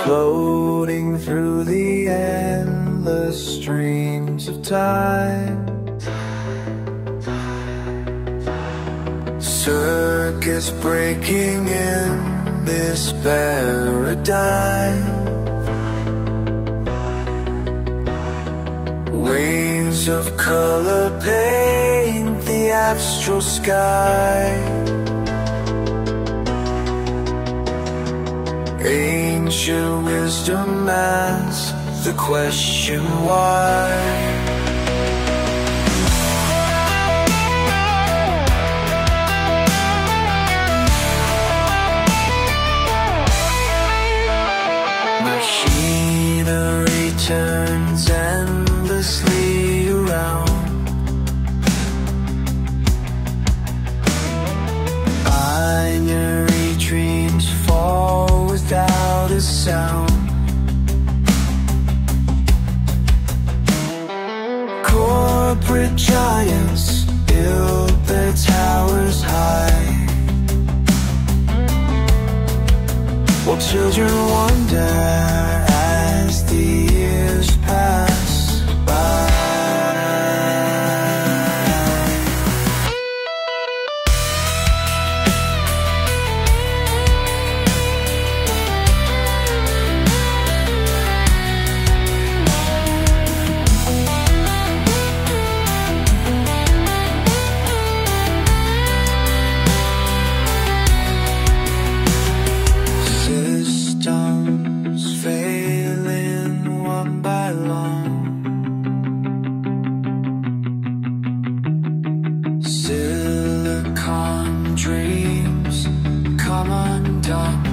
floating through the endless streams of time. Circuits breaking in this paradigm. Waves of color paint the astral sky. Ancient wisdom asks the question why. Machinery turns endlessly around. Binary dreams fall without a sound. Corporate giants build their towers high, while children wonder as the years pass by. Systems failing one by one. Silicon dreams come undone.